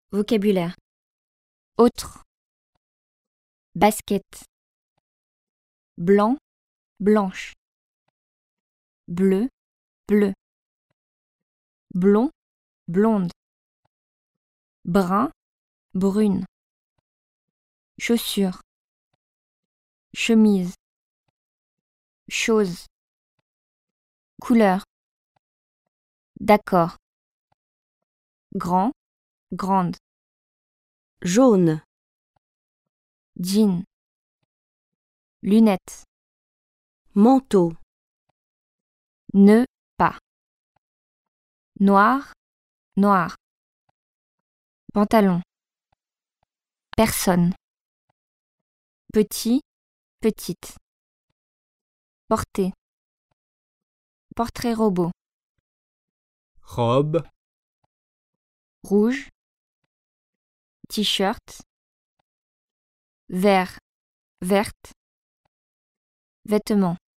Vocabulaire. Autre. Basket. Blanc, blanche. Bleu, bleu. Blond, blonde. Brun, brune. Chaussure. Chemise. Chose. Couleur. D'accord. Grand, grande. Jaune. Jean. Lunettes. Manteau. Ne pas. Noir, noir. Pantalon. Personne. Petit, petite. Porter. Portrait robot. Robe, Rouge. T-shirt. Vert, verte. Vêtements.